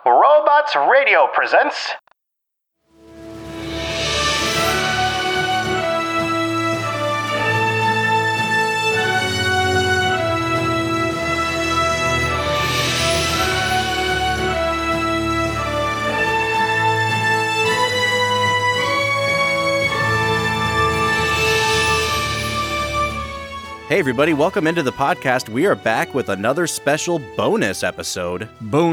Robots Radio presents... Hey everybody, welcome into the podcast. We are back with another special bonus episode.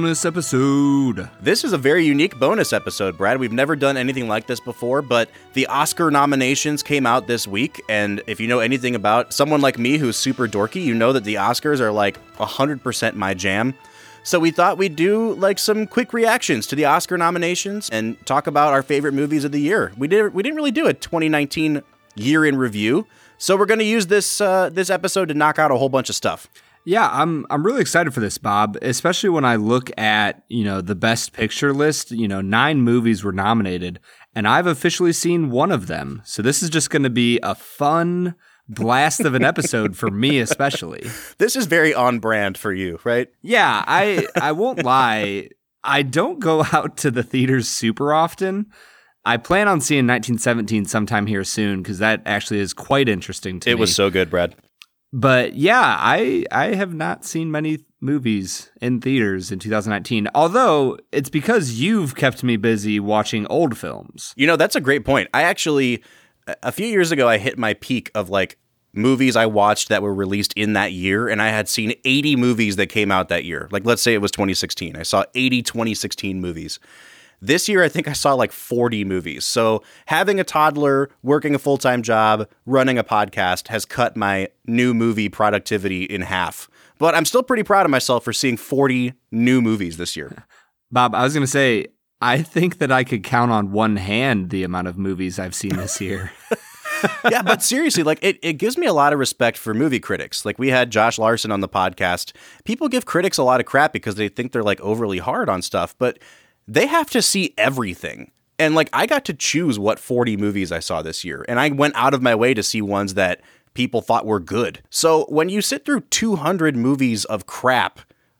This is a very unique bonus episode, Brad. We've never done anything like this before, but the Oscar nominations came out this week, and if you know anything about someone like me who's super dorky, you know that the Oscars are like 100% my jam. So we thought we'd do like some quick reactions to the Oscar nominations and talk about our favorite movies of the year. We didn't really do a 2019 year in review. So we're going to use this episode to knock out a whole bunch of stuff. Yeah, I'm really excited for this, Bob, especially when I look at, the best picture list. 9 movies were nominated, and I've officially seen one of them. So this is just going to be a fun blast of an episode for me especially. This is very on brand for you, right? Yeah, I won't lie. I don't go out to the theaters super often. I plan on seeing 1917 sometime here soon because that actually is quite interesting to me. It was so good, Brad. But yeah, I have not seen many movies in theaters in 2019, although it's because you've kept me busy watching old films. That's a great point. I actually, a few years ago, I hit my peak of like movies I watched that were released in that year, and I had seen 80 movies that came out that year. Like, let's say it was 2016. I saw 80 2016 movies. This year, I think I saw like 40 movies. So having a toddler, working a full-time job, running a podcast has cut my new movie productivity in half. But I'm still pretty proud of myself for seeing 40 new movies this year. Bob, I was going to say, I think that I could count on one hand the amount of movies I've seen this year. Yeah, but seriously, like it gives me a lot of respect for movie critics. Like we had Josh Larson on the podcast. People give critics a lot of crap because they think they're like overly hard on stuff, but they have to see everything. And like I got to choose what 40 movies I saw this year. And I went out of my way to see ones that people thought were good. So when you sit through 200 movies of crap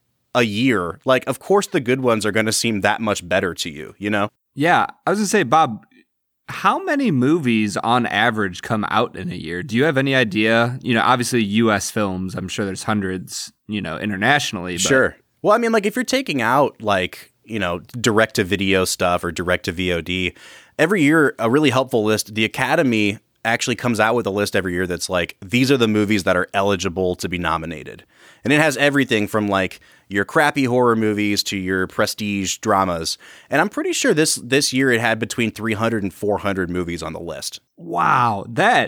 a year, like of course the good ones are going to seem that much better to you, Yeah, I was going to say, Bob, how many movies on average come out in a year? Do you have any idea? Obviously US films, I'm sure there's hundreds, internationally. But... Sure. Well, I mean, like if you're taking out like, direct to video stuff or direct to VOD. Every year, a really helpful list, the Academy actually comes out with a list every year that's like, these are the movies that are eligible to be nominated. And it has everything from like your crappy horror movies to your prestige dramas. And I'm pretty sure this year it had between 300 and 400 movies on the list. Wow,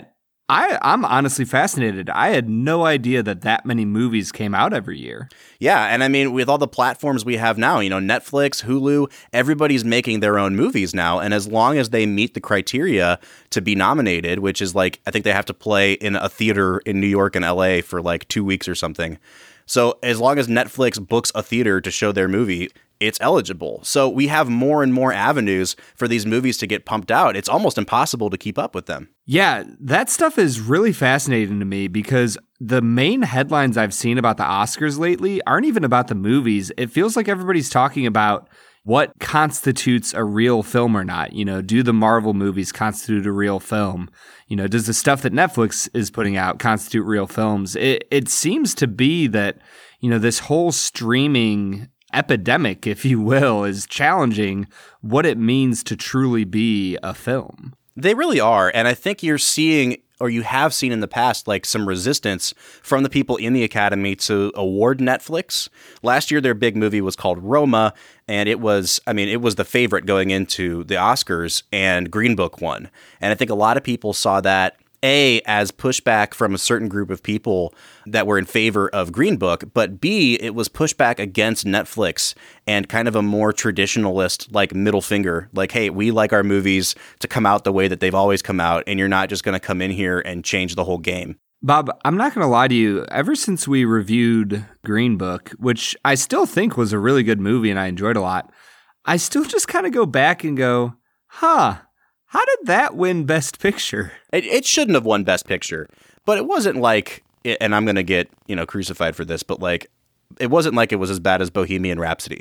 I'm honestly fascinated. I had no idea that many movies came out every year. Yeah, and I mean, with all the platforms we have now, Netflix, Hulu, everybody's making their own movies now. And as long as they meet the criteria to be nominated, which is like, I think they have to play in a theater in New York and LA for like 2 weeks or something. So as long as Netflix books a theater to show their movie, it's eligible. So we have more and more avenues for these movies to get pumped out. It's almost impossible to keep up with them. Yeah, that stuff is really fascinating to me because the main headlines I've seen about the Oscars lately aren't even about the movies. It feels like everybody's talking about what constitutes a real film or not. Do the Marvel movies constitute a real film? Does the stuff that Netflix is putting out constitute real films? It seems to be that, this whole streaming epidemic, if you will, is challenging what it means to truly be a film. They really are. And I think you're seeing, or you have seen in the past, like some resistance from the people in the Academy to award Netflix. Last year, their big movie was called Roma, and it was the favorite going into the Oscars, and Green Book won. And I think a lot of people saw that, A, as pushback from a certain group of people that were in favor of Green Book, but B, it was pushback against Netflix and kind of a more traditionalist, like middle finger, like, hey, we like our movies to come out the way that they've always come out, and you're not just going to come in here and change the whole game. Bob, I'm not going to lie to you. Ever since we reviewed Green Book, which I still think was a really good movie and I enjoyed a lot, I still just kind of go back and go, how did that win Best Picture? It shouldn't have won Best Picture, but it wasn't like, and I'm going to get, crucified for this, but like, it wasn't like it was as bad as Bohemian Rhapsody.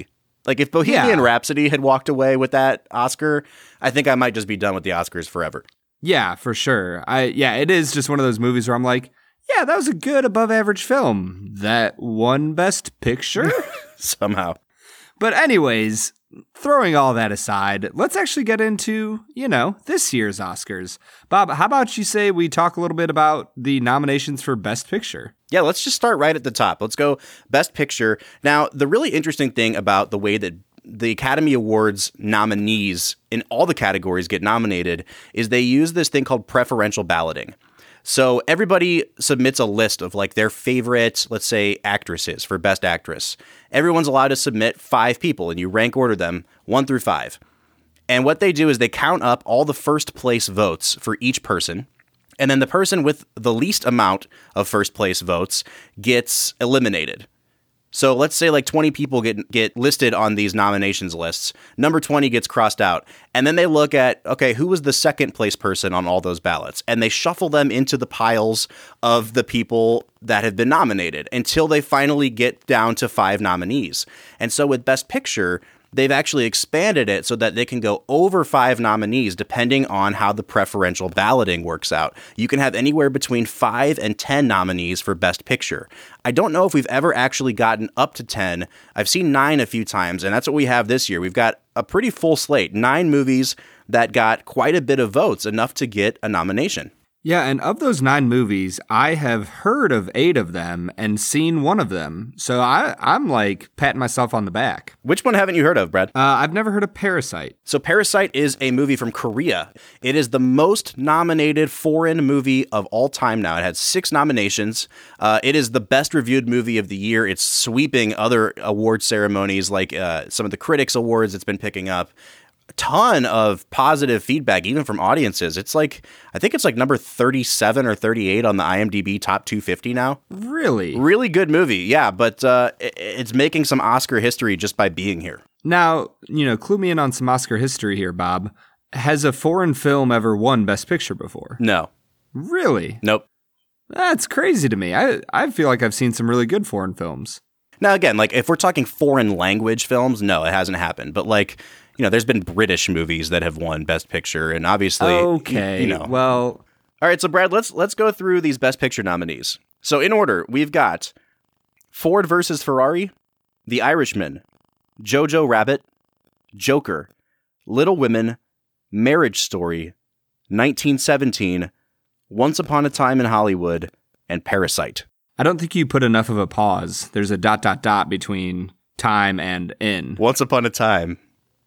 Like if Bohemian Yeah. Rhapsody had walked away with that Oscar, I think I might just be done with the Oscars forever. Yeah, for sure. It is just one of those movies where I'm like, yeah, that was a good above average film. That won Best Picture? Somehow. But anyways, throwing all that aside, let's actually get into, this year's Oscars. Bob, how about you say we talk a little bit about the nominations for Best Picture? Yeah, let's just start right at the top. Let's go Best Picture. Now, the really interesting thing about the way that the Academy Awards nominees in all the categories get nominated is they use this thing called preferential balloting. So everybody submits a list of like their favorite, let's say, actresses for Best Actress. Everyone's allowed to submit 5 people, and you rank order them 1 through 5. And what they do is they count up all the first place votes for each person, and then the person with the least amount of first place votes gets eliminated. So let's say like 20 people get listed on these nominations lists. Number 20 gets crossed out. And then they look at, okay, who was the second place person on all those ballots? And they shuffle them into the piles of the people that have been nominated until they finally get down to 5 nominees. And so with Best Picture, they've actually expanded it so that they can go over 5 nominees depending on how the preferential balloting works out. You can have anywhere between 5 and 10 nominees for Best Picture. I don't know if we've ever actually gotten up to 10. I've seen 9 a few times, and that's what we have this year. We've got a pretty full slate, 9 movies that got quite a bit of votes, enough to get a nomination. Yeah, and of those 9 movies, I have heard of 8 of them and seen one of them. So I'm like patting myself on the back. Which one haven't you heard of, Brad? I've never heard of Parasite. So Parasite is a movie from Korea. It is the most nominated foreign movie of all time now. It had 6 nominations. It is the best reviewed movie of the year. It's sweeping other award ceremonies like some of the Critics Awards it's been picking up. A ton of positive feedback, even from audiences. I think it's like number 37 or 38 on the IMDb top 250 now. Really? Really good movie, yeah, but it's making some Oscar history just by being here. Now, clue me in on some Oscar history here, Bob. Has a foreign film ever won Best Picture before? No. Really? Nope. That's crazy to me. I feel like I've seen some really good foreign films. Now, again, like if we're talking foreign language films, no, it hasn't happened. But like, there's been British movies that have won Best Picture, and obviously, okay. Well, all right. So, Brad, let's go through these Best Picture nominees. So, in order, we've got Ford versus Ferrari, The Irishman, Jojo Rabbit, Joker, Little Women, Marriage Story, 1917, Once Upon a Time in Hollywood, and Parasite. I don't think you put enough of a pause. There's a ... between time and in. Once Upon a Time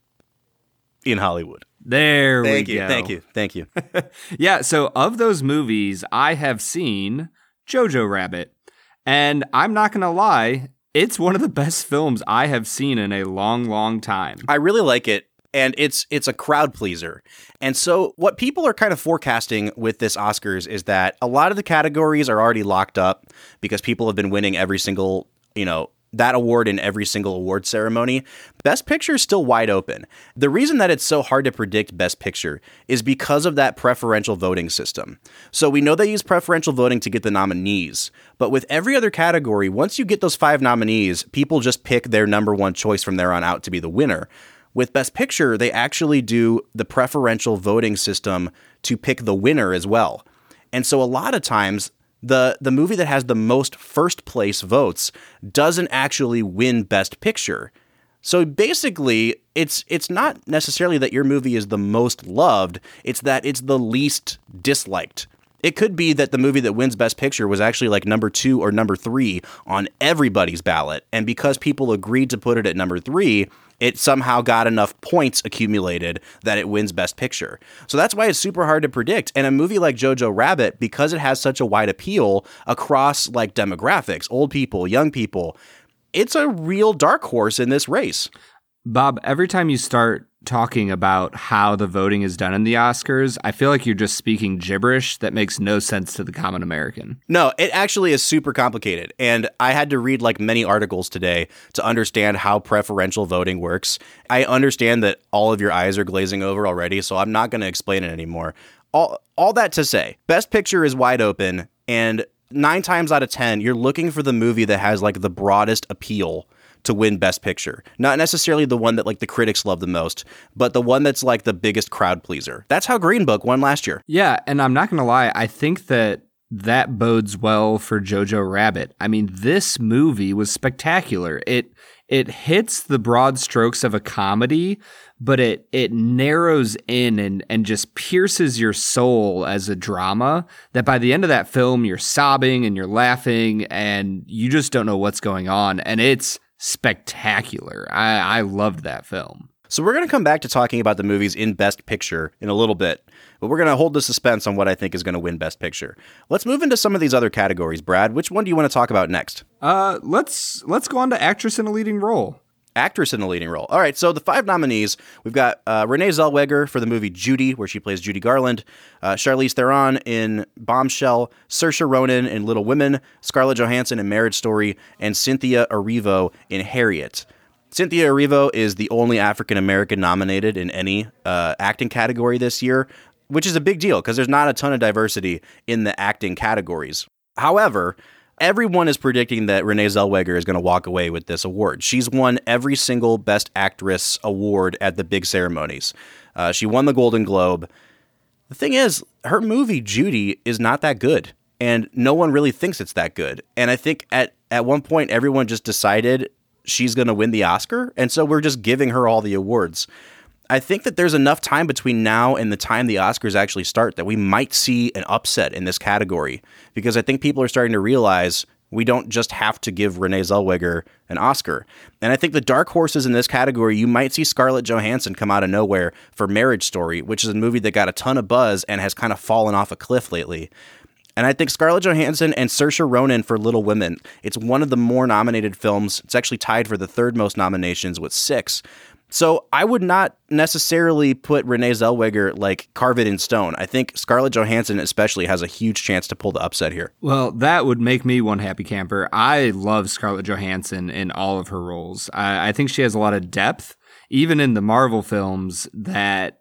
in Hollywood. There we go. Thank you. Yeah, so of those movies, I have seen Jojo Rabbit. And I'm not going to lie, it's one of the best films I have seen in a long, long time. I really like it. And it's a crowd pleaser. And so what people are kind of forecasting with this Oscars is that a lot of the categories are already locked up because people have been winning every single, that award in every single award ceremony. Best Picture is still wide open. The reason that it's so hard to predict Best Picture is because of that preferential voting system. So we know they use preferential voting to get the nominees, but with every other category, once you get those 5 nominees, people just pick their number one choice from there on out to be the winner. With Best Picture, they actually do the preferential voting system to pick the winner as well. And so a lot of times, the movie that has the most first place votes doesn't actually win Best Picture. So basically, it's not necessarily that your movie is the most loved, it's that it's the least disliked. It could be that the movie that wins Best Picture was actually like number 2 or number 3 on everybody's ballot. And because people agreed to put it at number 3, it somehow got enough points accumulated that it wins Best Picture. So that's why it's super hard to predict. And a movie like Jojo Rabbit, because it has such a wide appeal across like demographics, old people, young people, it's a real dark horse in this race. Bob, every time you start talking about how the voting is done in the Oscars, I feel like you're just speaking gibberish that makes no sense to the common American. No, it actually is super complicated. And I had to read like many articles today to understand how preferential voting works. I understand that all of your eyes are glazing over already, so I'm not going to explain it anymore. All that to say, Best Picture is wide open, and 9 times out of 10, you're looking for the movie that has like the broadest appeal to win Best Picture. Not necessarily the one that like the critics love the most, but the one that's like the biggest crowd pleaser. That's how Green Book won last year. Yeah, and I'm not going to lie, I think that bodes well for Jojo Rabbit. I mean, this movie was spectacular. It hits the broad strokes of a comedy, but it narrows in and just pierces your soul as a drama, that by the end of that film, you're sobbing and you're laughing and you just don't know what's going on. And it's spectacular. I loved that film. So we're going to come back to talking about the movies in Best Picture in a little bit, but we're going to hold the suspense on what I think is going to win Best Picture. Let's move into some of these other categories. Brad, which one do you want to talk about next? Let's go on to actress in a leading role. Actress in a leading role. All right, so the 5 nominees, we've got Renee Zellweger for the movie Judy, where she plays Judy Garland, Charlize Theron in Bombshell, Saoirse Ronan in Little Women, Scarlett Johansson in Marriage Story, and Cynthia Erivo in Harriet. Cynthia Erivo is the only African-American nominated in any acting category this year, which is a big deal because there's not a ton of diversity in the acting categories. However, everyone is predicting that Renee Zellweger is going to walk away with this award. She's won every single Best Actress award at the big ceremonies. She won the Golden Globe. The thing is, her movie Judy is not that good, and no one really thinks it's that good. And I think at one point, everyone just decided she's going to win the Oscar, and so we're just giving her all the awards. I think that there's enough time between now and the time the Oscars actually start that we might see an upset in this category, because I think people are starting to realize we don't just have to give Renee Zellweger an Oscar. And I think the dark horses in this category, you might see Scarlett Johansson come out of nowhere for Marriage Story, which is a movie that got a ton of buzz and has kind of fallen off a cliff lately. And I think Scarlett Johansson and Saoirse Ronan for Little Women, it's one of the more nominated films. It's actually tied for the 3rd most nominations with 6. So I would not necessarily put Renee Zellweger, like, carve it in stone. I think Scarlett Johansson especially has a huge chance to pull the upset here. Well, that would make me one happy camper. I love Scarlett Johansson in all of her roles. I think she has a lot of depth, even in the Marvel films, that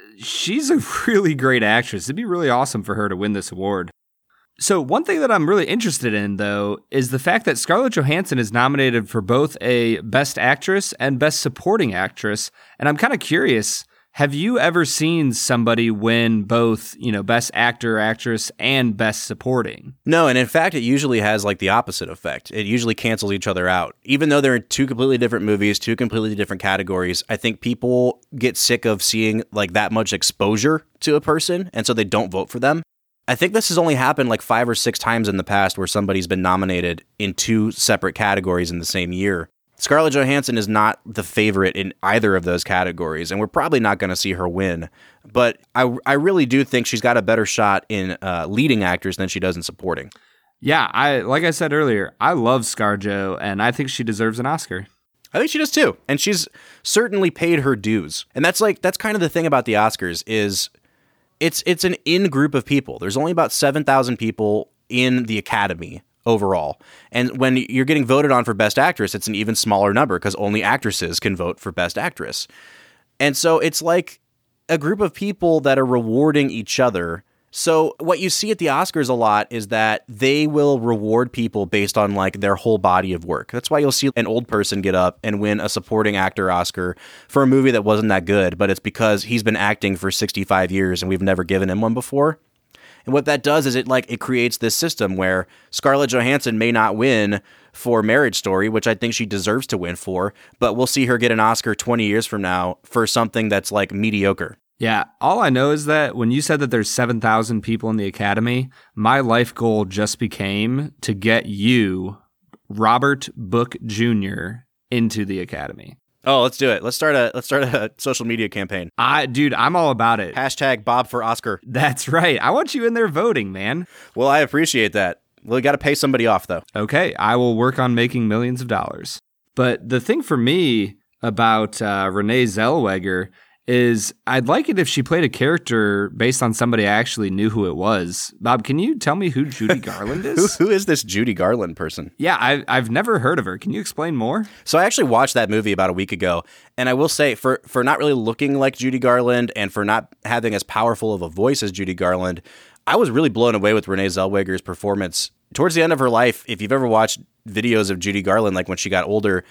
she's a really great actress. It'd be really awesome for her to win this award. So one thing that I'm really interested in, though, is the fact that Scarlett Johansson is nominated for both a Best Actress and Best Supporting Actress. And I'm kind of curious, have you ever seen somebody win both, Best Actor, Actress, and Best Supporting? No, and in fact, it usually has like the opposite effect. It usually cancels each other out. Even though they're in 2 completely different movies, 2 completely different categories, I think people get sick of seeing like that much exposure to a person, and so they don't vote for them. I think this has only happened like 5 or 6 times in the past where somebody's been nominated in 2 separate categories in the same year. Scarlett Johansson is not the favorite in either of those categories, and we're probably not going to see her win. But I really do think she's got a better shot in leading actors than she does in supporting. Yeah, like I said earlier, I love ScarJo, and I think she deserves an Oscar. I think she does too, and she's certainly paid her dues. And that's kind of the thing about the Oscars is it's an in-group of people. There's only about 7,000 people in the Academy overall. And when you're getting voted on for Best Actress, it's an even smaller number because only actresses can vote for Best Actress. And so it's like a group of people that are rewarding each other. So what you see at the Oscars a lot is that they will reward people based on like their whole body of work. That's why you'll see an old person get up and win a supporting actor Oscar for a movie that wasn't that good, but it's because he's been acting for 65 years and we've never given him one before. And what that does is it creates this system where Scarlett Johansson may not win for Marriage Story, which I think she deserves to win for, but we'll see her get an Oscar 20 years from now for something that's like mediocre. Yeah, all I know is that when you said that there's 7,000 people in the Academy, my life goal just became to get you, Robert Book Jr., into the Academy. Oh, let's do it. Let's start a social media campaign. Dude, I'm all about it. # Bob for Oscar. That's right. I want you in there voting, man. Well, I appreciate that. Well, we got to pay somebody off, though. Okay, I will work on making millions of dollars. But the thing for me about Renee Zellweger is I'd like it if she played a character based on somebody I actually knew who it was. Bob, can you tell me who Judy Garland is? Who is this Judy Garland person? Yeah, I've never heard of her. Can you explain more? So I actually watched that movie about a week ago, and I will say for not really looking like Judy Garland and for not having as powerful of a voice as Judy Garland, I was really blown away with Renee Zellweger's performance. Towards the end of her life, if you've ever watched videos of Judy Garland, like when she got older,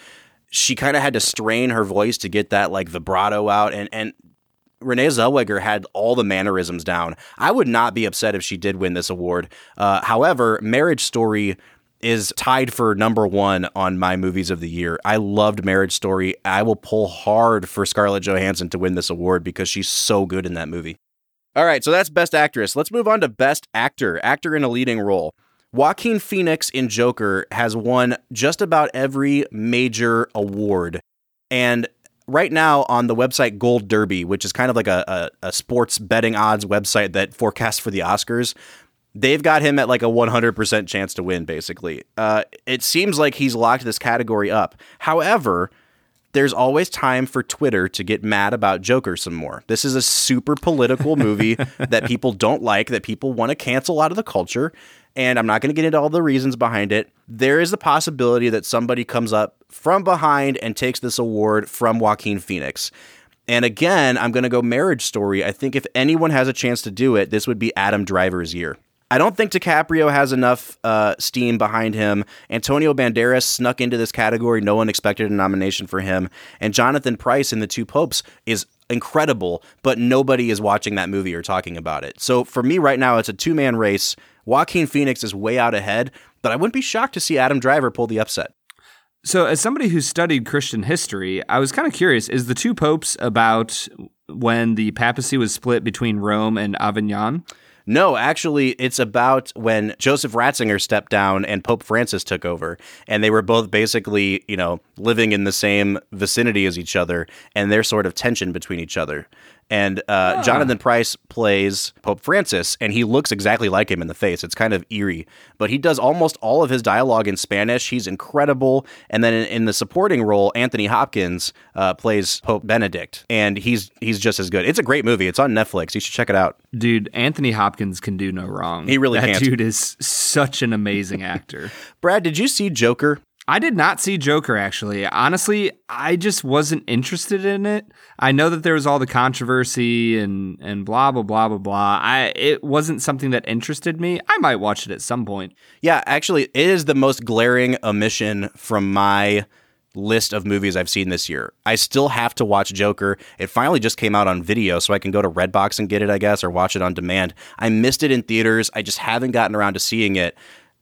she kind of had to strain her voice to get that like vibrato out, and Renee Zellweger had all the mannerisms down. I would not be upset if she did win this award. However, Marriage Story is tied for number one on my movies of the year. I loved Marriage Story. I will pull hard for Scarlett Johansson to win this award because she's so good in that movie. All right, so that's Best Actress. Let's move on to Best Actor, actor in a leading role. Joaquin Phoenix in Joker has won just about every major award. And right now on the website Gold Derby, which is kind of like a sports betting odds website that forecasts for the Oscars, they've got him at like a 100% chance to win, basically. It seems like he's locked this category up. However, there's always time for Twitter to get mad about Joker some more. This is a super political movie that people don't like, that people want to cancel out of the culture. And I'm not going to get into all the reasons behind it. There is the possibility that somebody comes up from behind and takes this award from Joaquin Phoenix. And again, I'm going to go Marriage Story. I think if anyone has a chance to do it, this would be Adam Driver's year. I don't think DiCaprio has enough steam behind him. Antonio Banderas snuck into this category. No one expected a nomination for him. And Jonathan Pryce in The Two Popes is incredible, but nobody is watching that movie or talking about it. So for me right now, it's a two-man race. Joaquin Phoenix is way out ahead, but I wouldn't be shocked to see Adam Driver pull the upset. So as somebody who studied Christian history, I was kind of curious, is The Two Popes about when the papacy was split between Rome and Avignon? No, actually, it's about when Joseph Ratzinger stepped down and Pope Francis took over. And they were both basically, living in the same vicinity as each other, and their sort of tension between each other. And Jonathan Pryce plays Pope Francis, and he looks exactly like him in the face. It's kind of eerie. But he does almost all of his dialogue in Spanish. He's incredible. And then in the supporting role, Anthony Hopkins plays Pope Benedict, and he's just as good. It's a great movie. It's on Netflix. You should check it out. Dude, Anthony Hopkins can do no wrong. He really can. That dude is such an amazing actor. Brad, did you see Joker? I did not see Joker, actually. Honestly, I just wasn't interested in it. I know that there was all the controversy and blah, blah, blah, blah, blah. It wasn't something that interested me. I might watch it at some point. Yeah, actually, it is the most glaring omission from my list of movies I've seen this year. I still have to watch Joker. It finally just came out on video, so I can go to Redbox and get it, I guess, or watch it on demand. I missed it in theaters. I just haven't gotten around to seeing it.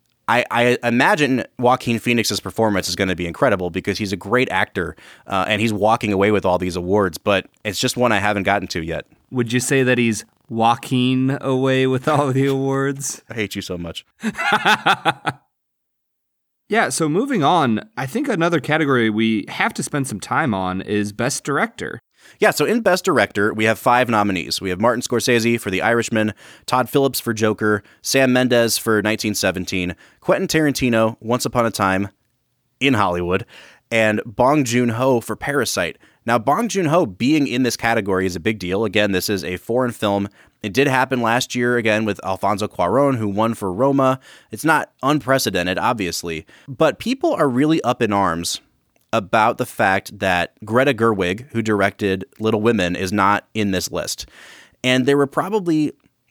I imagine Joaquin Phoenix's performance is going to be incredible because he's a great actor and he's walking away with all these awards, but it's just one I haven't gotten to yet. Would you say that he's walking away with all the awards? I hate you so much. Yeah, so moving on, I think another category we have to spend some time on is Best Director. Yeah, so in Best Director, we have 5 nominees. We have Martin Scorsese for The Irishman, Todd Phillips for Joker, Sam Mendes for 1917, Quentin Tarantino, Once Upon a Time in Hollywood, and Bong Joon-ho for Parasite. Now, Bong Joon-ho being in this category is a big deal. Again, this is a foreign film. It did happen last year, again, with Alfonso Cuarón, who won for Roma. It's not unprecedented, obviously, but people are really up in arms about the fact that Greta Gerwig, who directed Little Women, is not in this list. And there were probably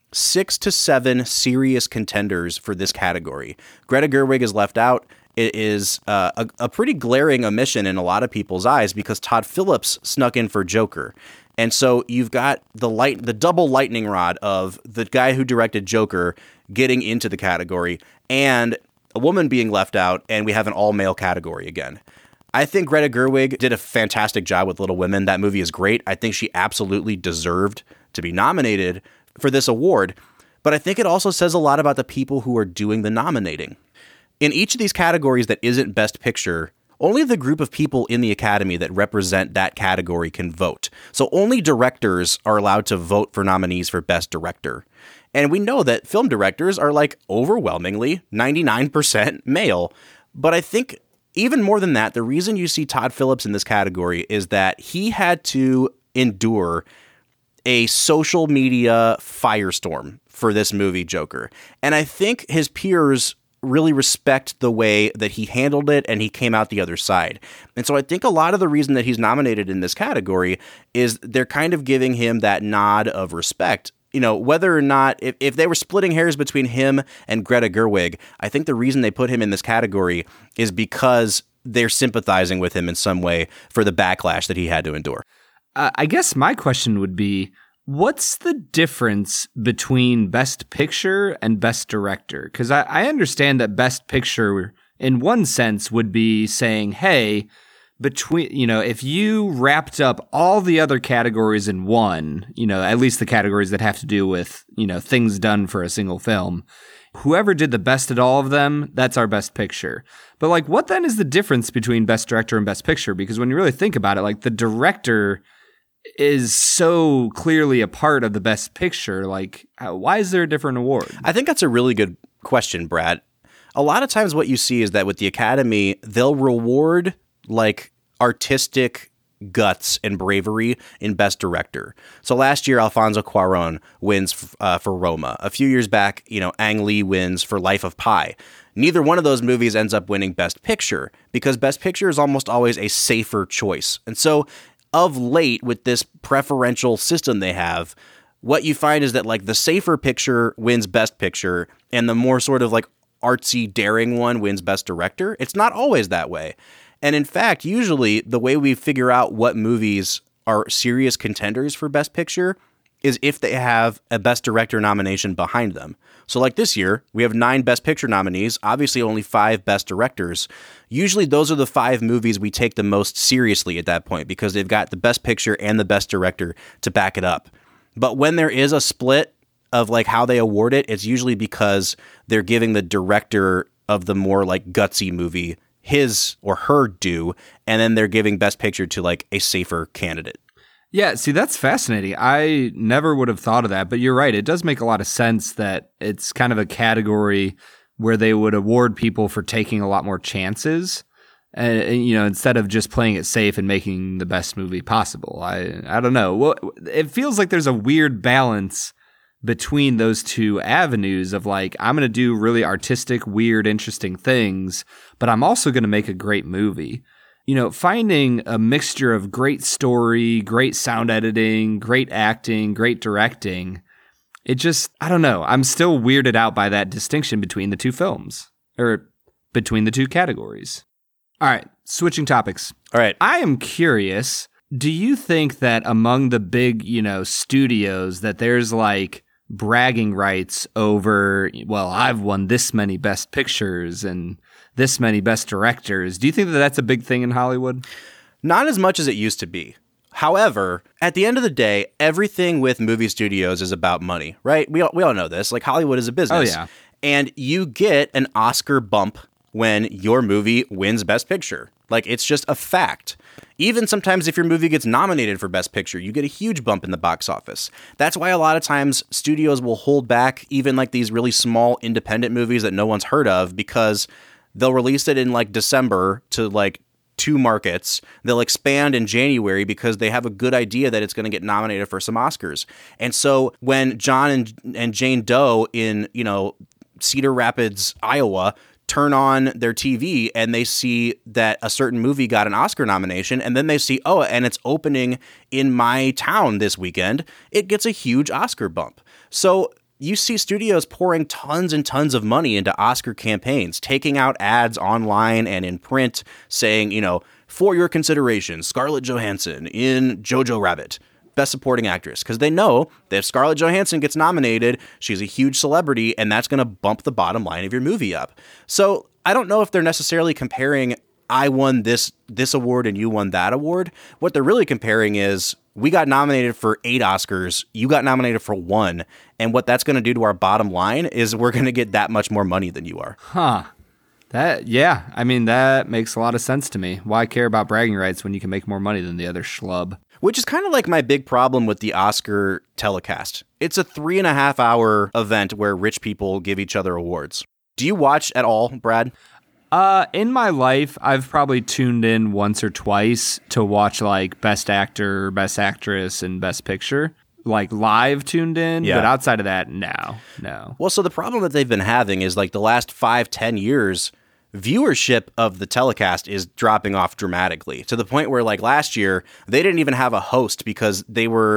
6 to 7 serious contenders for this category. Greta Gerwig is left out. It is a pretty glaring omission in a lot of people's eyes because Todd Phillips snuck in for Joker. And so you've got the double lightning rod of the guy who directed Joker getting into the category and a woman being left out, and we have an all-male category again. I think Greta Gerwig did a fantastic job with Little Women. That movie is great. I think she absolutely deserved to be nominated for this award. But I think it also says a lot about the people who are doing the nominating. In each of these categories that isn't Best Picture, only the group of people in the Academy that represent that category can vote. So only directors are allowed to vote for nominees for Best Director. And we know that film directors are like overwhelmingly 99% male. But I think even more than that, the reason you see Todd Phillips in this category is that he had to endure a social media firestorm for this movie, Joker. And I think his peers really respect the way that he handled it and he came out the other side. And so I think a lot of the reason that he's nominated in this category is they're kind of giving him that nod of respect. You know, whether or not, if they were splitting hairs between him and Greta Gerwig, I think the reason they put him in this category is because they're sympathizing with him in some way for the backlash that he had to endure. I guess my question would be, what's the difference between Best Picture and Best Director? Because I understand that Best Picture, in one sense, would be saying, hey, if you wrapped up all the other categories in one, at least the categories that have to do with, things done for a single film, whoever did the best at all of them, that's our Best Picture. But like, what then is the difference between Best Director and Best Picture? Because when you really think about it, like the director is so clearly a part of the Best Picture. Like, why is there a different award? I think that's a really good question, Brad. A lot of times what you see is that with the Academy, they'll reward like artistic guts and bravery in Best Director. So last year, Alfonso Cuarón wins for Roma. A few years back, Ang Lee wins for Life of Pi. Neither one of those movies ends up winning Best Picture because Best Picture is almost always a safer choice. And so of late, with this preferential system they have, what you find is that like the safer picture wins Best Picture and the more sort of like artsy, daring one wins Best Director. It's not always that way. And in fact, usually the way we figure out what movies are serious contenders for Best Picture is if they have a Best Director nomination behind them. So like this year, we have 9 Best Picture nominees, obviously only 5 Best Directors. Usually those are the 5 movies we take the most seriously at that point because they've got the Best Picture and the Best Director to back it up. But when there is a split of like how they award it, it's usually because they're giving the director of the more like gutsy movie his or her due, and then they're giving Best Picture to like a safer candidate. Yeah, see, that's fascinating. I never would have thought of that, but you're right. It does make a lot of sense that it's kind of a category where they would award people for taking a lot more chances, instead of just playing it safe and making the best movie possible. I don't know. Well, it feels like there's a weird balance between those two avenues of like, I'm going to do really artistic, weird, interesting things, but I'm also going to make a great movie. Finding a mixture of great story, great sound editing, great acting, great directing, it just, I don't know. I'm still weirded out by that distinction between the two films, or between the two categories. All right, switching topics. All right. I am curious, do you think that among the big, studios that there's like bragging rights over, well, I've won this many Best Pictures and this many Best Directors. Do you think that that's a big thing in Hollywood? Not as much as it used to be. However, at the end of the day, everything with movie studios is about money, right? We all know this. Like Hollywood is a business. Oh, yeah. And you get an Oscar bump when your movie wins Best Picture. Like, it's just a fact. Even sometimes if your movie gets nominated for Best Picture, you get a huge bump in the box office. That's why a lot of times studios will hold back even like these really small independent movies that no one's heard of because they'll release it in like December to like 2 markets. They'll expand in January because they have a good idea that it's going to get nominated for some Oscars. And so when John and Jane Doe in, Cedar Rapids, Iowa, turn on their TV and they see that a certain movie got an Oscar nomination, and then they see, oh, and it's opening in my town this weekend, it gets a huge Oscar bump. So you see studios pouring tons and tons of money into Oscar campaigns, taking out ads online and in print saying, for your consideration, Scarlett Johansson in Jojo Rabbit, Best Supporting Actress, because they know that if Scarlett Johansson gets nominated, she's a huge celebrity, and that's going to bump the bottom line of your movie up. So I don't know if they're necessarily comparing, I won this award and you won that award. What they're really comparing is, we got nominated for 8 Oscars, you got nominated for 1, and what that's going to do to our bottom line is we're going to get that much more money than you are. Huh. That makes a lot of sense to me. Why care about bragging rights when you can make more money than the other schlub? Which is kind of like my big problem with the Oscar telecast. It's a 3.5-hour event where rich people give each other awards. Do you watch at all, Brad? In my life, I've probably tuned in once or twice to watch like Best Actor, Best Actress, and Best Picture. Like live tuned in, yeah. But outside of that, no. Well, so the problem that they've been having is like the last 5-10 years, viewership of the telecast is dropping off dramatically to the point where like last year, they didn't even have a host because they were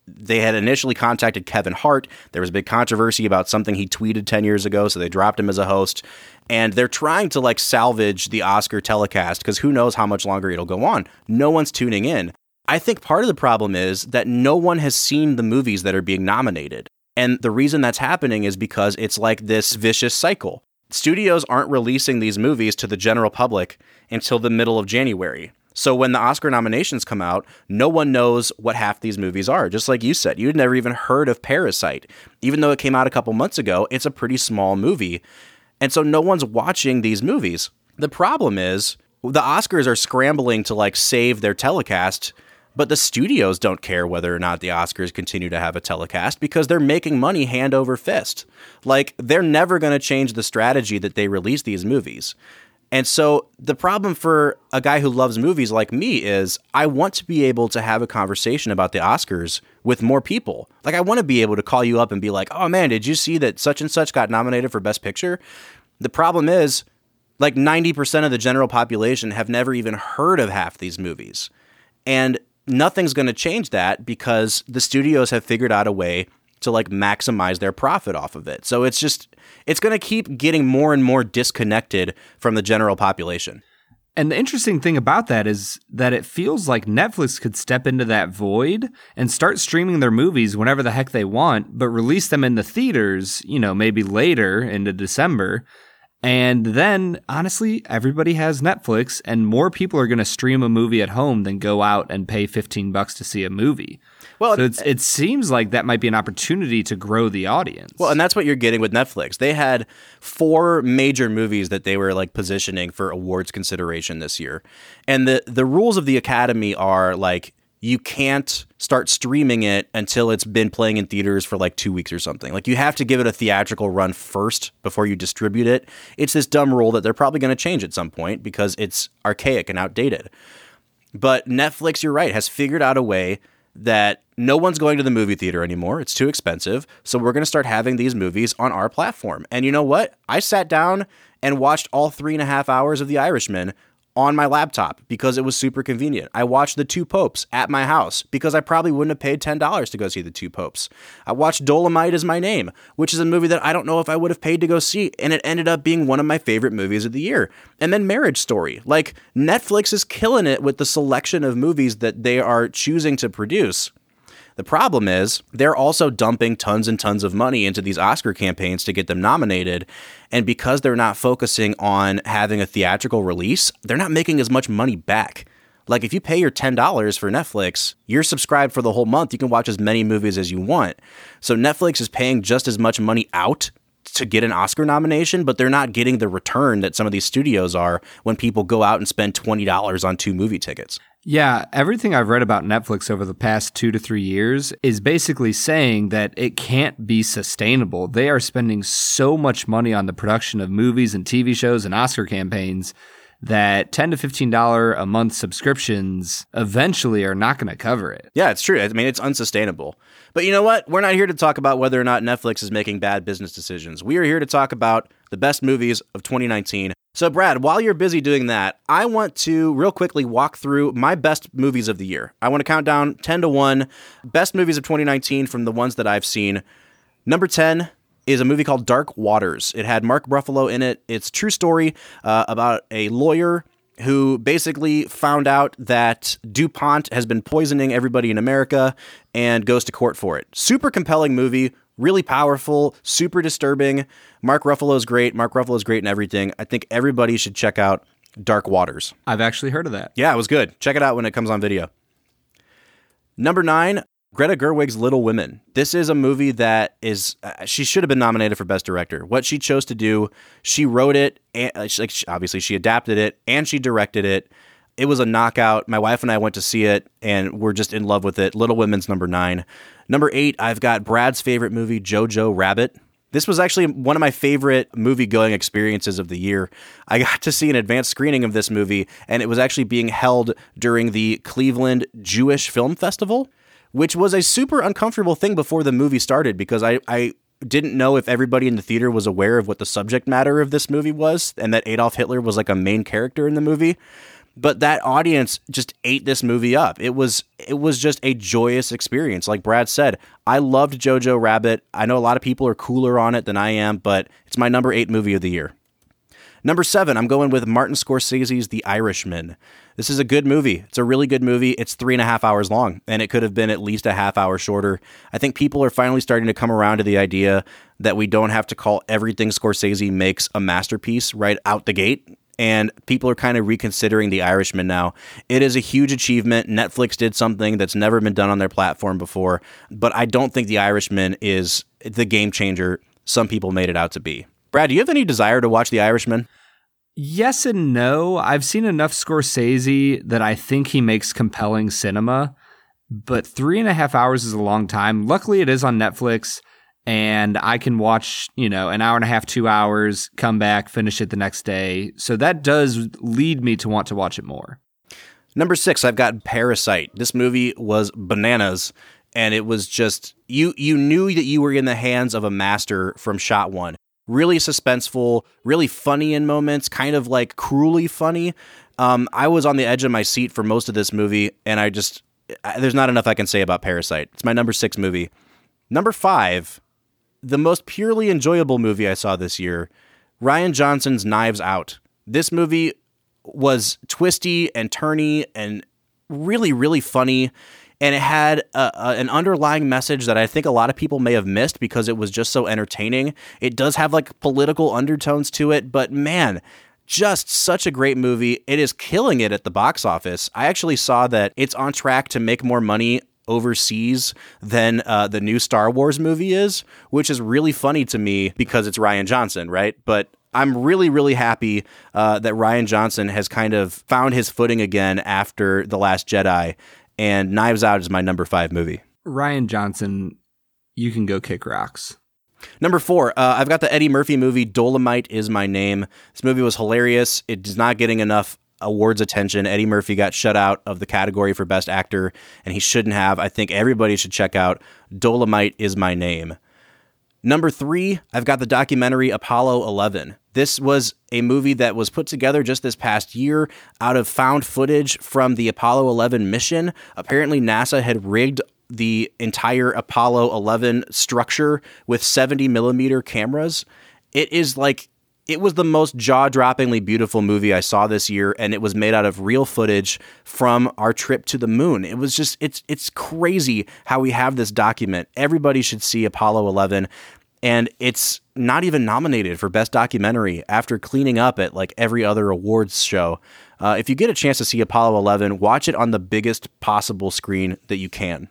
they had initially contacted Kevin Hart. There was a big controversy about something he tweeted 10 years ago, so they dropped him as a host. And they're trying to like salvage the Oscar telecast because who knows how much longer it'll go on. No one's tuning in. I think part of the problem is that no one has seen the movies that are being nominated. And the reason that's happening is because it's like this vicious cycle. Studios aren't releasing these movies to the general public until the middle of January. So when the Oscar nominations come out, no one knows what half these movies are. Just like you said, you'd never even heard of Parasite. Even though it came out a couple months ago, it's a pretty small movie. And so no one's watching these movies. The problem is the Oscars are scrambling to like save their telecast, but the studios don't care whether or not the Oscars continue to have a telecast because they're making money hand over fist. Like they're never going to change the strategy that they release these movies. And so the problem for a guy who loves movies like me is I want to be able to have a conversation about the Oscars with more people. Like I want to be able to call you up and be like, oh man, did you see that such and such got nominated for Best Picture? The problem is like 90% of the general population have never even heard of half these movies. And nothing's going to change that because the studios have figured out a way to like maximize their profit off of it. So it's going to keep getting more and more disconnected from the general population. And the interesting thing about that is that it feels like Netflix could step into that void and start streaming their movies whenever the heck they want, but release them in the theaters, maybe later into December. And then, honestly, everybody has Netflix, and more people are going to stream a movie at home than go out and pay $15 to see a movie. Well, so it seems like that might be an opportunity to grow the audience. Well, and that's what you're getting with Netflix. They had 4 major movies that they were like positioning for awards consideration this year. And the rules of the Academy are like, you can't start streaming it until it's been playing in theaters for like 2 weeks or something. Like you have to give it a theatrical run first before you distribute it. It's this dumb rule that they're probably going to change at some point because it's archaic and outdated. But Netflix, you're right, has figured out a way that no one's going to the movie theater anymore. It's too expensive. So we're going to start having these movies on our platform. And you know what? I sat down and watched all 3.5 hours of The Irishman on my laptop because it was super convenient. I watched The Two Popes at my house because I probably wouldn't have paid $10 to go see The Two Popes. I watched Dolomite Is My Name, which is a movie that I don't know if I would have paid to go see, and it ended up being one of my favorite movies of the year. And then Marriage Story. Like, Netflix is killing it with the selection of movies that they are choosing to produce. The problem is they're also dumping tons and tons of money into these Oscar campaigns to get them nominated. And because they're not focusing on having a theatrical release, they're not making as much money back. Like if you pay your $10 for Netflix, you're subscribed for the whole month. You can watch as many movies as you want. So Netflix is paying just as much money out to get an Oscar nomination, but they're not getting the return that some of these studios are when people go out and spend $20 on 2 movie tickets. Yeah, everything I've read about Netflix over the past 2 to 3 years is basically saying that it can't be sustainable. They are spending so much money on the production of movies and TV shows and Oscar campaigns that $10 to $15 a month subscriptions eventually are not going to cover it. Yeah, it's true. I mean, it's unsustainable. But you know what? We're not here to talk about whether or not Netflix is making bad business decisions. We are here to talk about the best movies of 2019. So, Brad, while you're busy doing that, I want to real quickly walk through my best movies of the year. I want to count down 10 to 1 best movies of 2019 from the ones that I've seen. Number 10 is a movie called Dark Waters. It had Mark Ruffalo in it. It's a true story about a lawyer who basically found out that DuPont has been poisoning everybody in America and goes to court for it. Super compelling movie, really powerful, super disturbing. Mark Ruffalo's great. Mark Ruffalo's great in everything. I think everybody should check out Dark Waters. I've actually heard of that. Yeah, it was good. Check it out when it comes on video. Number 9, Greta Gerwig's Little Women. This is a movie that is, she should have been nominated for Best Director. What she chose to do, she wrote it, and obviously she adapted it, and she directed it. It was a knockout. My wife and I went to see it, and we're just in love with it. Little Women's number 9. Number 8, I've got Brad's favorite movie, Jojo Rabbit. This was actually one of my favorite movie-going experiences of the year. I got to see an advanced screening of this movie, and it was actually being held during the Cleveland Jewish Film Festival, which was a super uncomfortable thing before the movie started because I didn't know if everybody in the theater was aware of what the subject matter of this movie was and that Adolf Hitler was like a main character in the movie. But that audience just ate this movie up. It was just a joyous experience. Like Brad said, I loved Jojo Rabbit. I know a lot of people are cooler on it than I am, but it's my number 8 movie of the year. Number 7, I'm going with Martin Scorsese's The Irishman. This is a good movie. It's a really good movie. It's 3.5 hours long, and it could have been at least a half hour shorter. I think people are finally starting to come around to the idea that we don't have to call everything Scorsese makes a masterpiece right out the gate. And people are kind of reconsidering The Irishman now. It is a huge achievement. Netflix did something that's never been done on their platform before, but I don't think The Irishman is the game changer some people made it out to be. Brad, do you have any desire to watch The Irishman? Yes and no. I've seen enough Scorsese that I think he makes compelling cinema, but 3.5 hours is a long time. Luckily, it is on Netflix. And I can watch, an hour and a half, 2 hours, come back, finish it the next day. So that does lead me to want to watch it more. Number 6, I've got Parasite. This movie was bananas, and it was just, you knew that you were in the hands of a master from shot one. Really suspenseful, really funny in moments, kind of like cruelly funny. I was on the edge of my seat for most of this movie, and there's not enough I can say about Parasite. It's my number 6 movie. Number 5, the most purely enjoyable movie I saw this year, Rian Johnson's Knives Out. This movie was twisty and turny and really, really funny. And it had an underlying message that I think a lot of people may have missed because it was just so entertaining. It does have like political undertones to it, but man, just such a great movie. It is killing it at the box office. I actually saw that it's on track to make more money overseas than the new Star Wars movie is, which is really funny to me because it's Rian Johnson, right? But I'm really, really happy that Rian Johnson has kind of found his footing again after The Last Jedi, and Knives Out is my number 5 movie. Rian Johnson, you can go kick rocks. Number 4, I've got the Eddie Murphy movie, Dolomite Is My Name. This movie was hilarious. It is not getting enough awards attention. Eddie Murphy got shut out of the category for Best Actor, and he shouldn't have. I think everybody should check out Dolomite Is My Name. Number 3, I've got the documentary Apollo 11. This was a movie that was put together just this past year out of found footage from the Apollo 11 mission. Apparently, NASA had rigged the entire Apollo 11 structure with 70 millimeter cameras. It was the most jaw-droppingly beautiful movie I saw this year, and it was made out of real footage from our trip to the moon. It was just, it's crazy how we have this document. Everybody should see Apollo 11, and it's not even nominated for Best Documentary after cleaning up at like every other awards show. If you get a chance to see Apollo 11, watch it on the biggest possible screen that you can.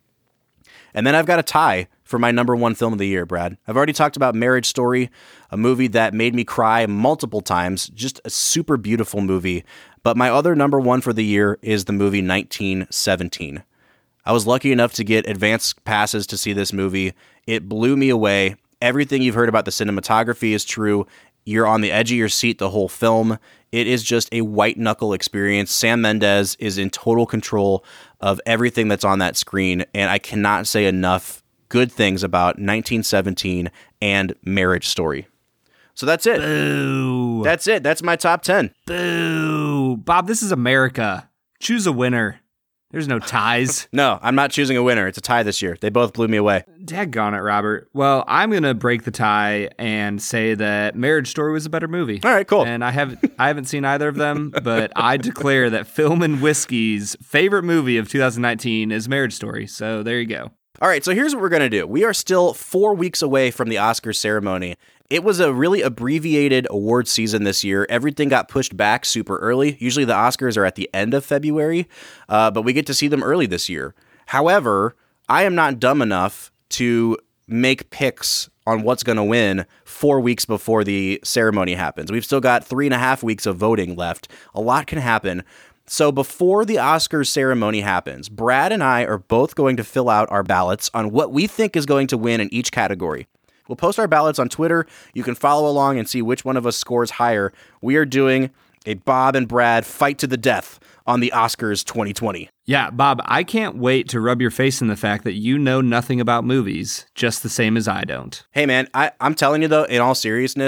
And then I've got a tie for my number 1 film of the year, Brad. I've already talked about Marriage Story, a movie that made me cry multiple times, just a super beautiful movie. But my other number 1 for the year is the movie 1917. I was lucky enough to get advance passes to see this movie. It blew me away. Everything you've heard about the cinematography is true. You're on the edge of your seat the whole film. It is just a white-knuckle experience. Sam Mendes is in total control of everything that's on that screen, and I cannot say enough good things about 1917 and Marriage Story. So that's it. Boo. That's it. That's my top 10. Boo. Bob, this is America. Choose a winner. There's no ties. No, I'm not choosing a winner. It's a tie this year. They both blew me away. Daggone it, Robert. Well, I'm going to break the tie and say that Marriage Story was a better movie. All right, cool. And I haven't seen either of them, but I declare that Film and Whiskey's favorite movie of 2019 is Marriage Story. So there you go. All right, so here's what we're going to do. We are still 4 weeks away from the Oscars ceremony. It was a really abbreviated award season this year. Everything got pushed back super early. Usually the Oscars are at the end of February, but we get to see them early this year. However, I am not dumb enough to make picks on what's going to win 4 weeks before the ceremony happens. We've still got 3.5 weeks of voting left. A lot can happen. So before the Oscars ceremony happens, Brad and I are both going to fill out our ballots on what we think is going to win in each category. We'll post our ballots on Twitter. You can follow along and see which one of us scores higher. We are doing a Bob and Brad fight to the death on the Oscars 2020. Yeah, Bob, I can't wait to rub your face in the fact that you know nothing about movies, just the same as I don't. Hey, man, I'm telling you, though, in all seriousness,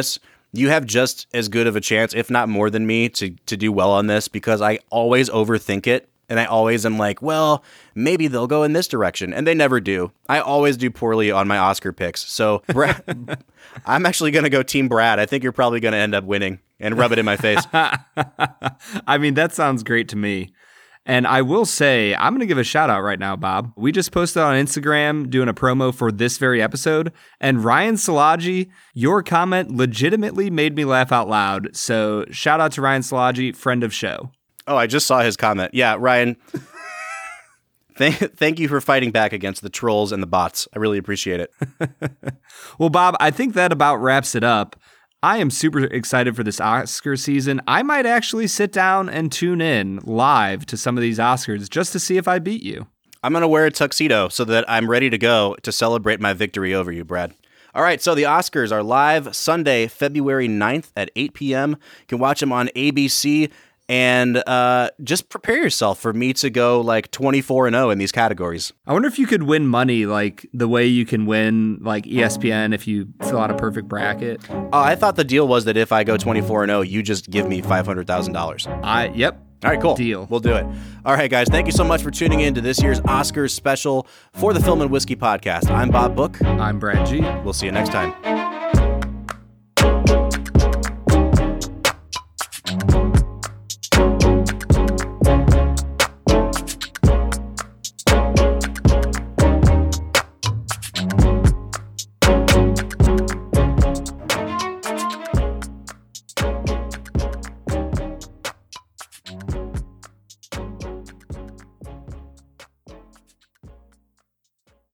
you have just as good of a chance, if not more than me, to do well on this, because I always overthink it. And I always am like, well, maybe they'll go in this direction. And they never do. I always do poorly on my Oscar picks. So I'm actually going to go Team Brad. I think you're probably going to end up winning and rub it in my face. I mean, that sounds great to me. And I will say, I'm going to give a shout out right now, Bob. We just posted on Instagram doing a promo for this very episode. And Ryan Salaji, your comment legitimately made me laugh out loud. So shout out to Ryan Salaji, friend of show. Oh, I just saw his comment. Yeah, Ryan, thank you for fighting back against the trolls and the bots. I really appreciate it. Well, Bob, I think that about wraps it up. I am super excited for this Oscar season. I might actually sit down and tune in live to some of these Oscars just to see if I beat you. I'm going to wear a tuxedo so that I'm ready to go to celebrate my victory over you, Brad. All right, so the Oscars are live Sunday, February 9th at 8 p.m. You can watch them on ABC. And just prepare yourself for me to go like 24-0 in these categories. I wonder if you could win money like the way you can win like ESPN if you fill out a perfect bracket. I thought the deal was that if I go 24-0, you just give me $500,000. Yep. All right, cool. Deal. We'll do it. All right, guys. Thank you so much for tuning in to this year's Oscars special for the Film and Whiskey Podcast. I'm Bob Book. I'm Brad G. We'll see you next time.